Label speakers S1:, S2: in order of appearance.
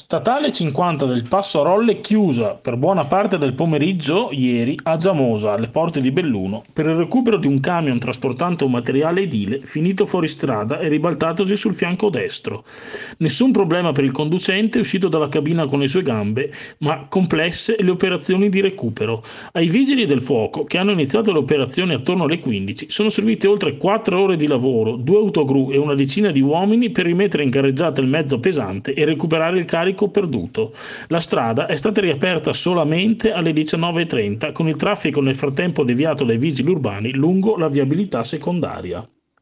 S1: Statale 50 del Passo Rolle chiusa per buona parte del pomeriggio ieri a Giamosa, alle porte di Belluno, per il recupero di un camion trasportante un materiale edile finito fuori strada e ribaltatosi sul fianco destro. Nessun problema per il conducente uscito dalla cabina con le sue gambe, ma complesse le operazioni di recupero. Ai vigili del fuoco, che hanno iniziato le operazioni attorno alle 15, sono servite oltre 4 ore di lavoro, 2 autogru e una decina di uomini per rimettere in carreggiata il mezzo pesante e recuperare il carico perduto. La strada è stata riaperta solamente alle 19:30, con il traffico nel frattempo deviato dai vigili urbani lungo la viabilità secondaria.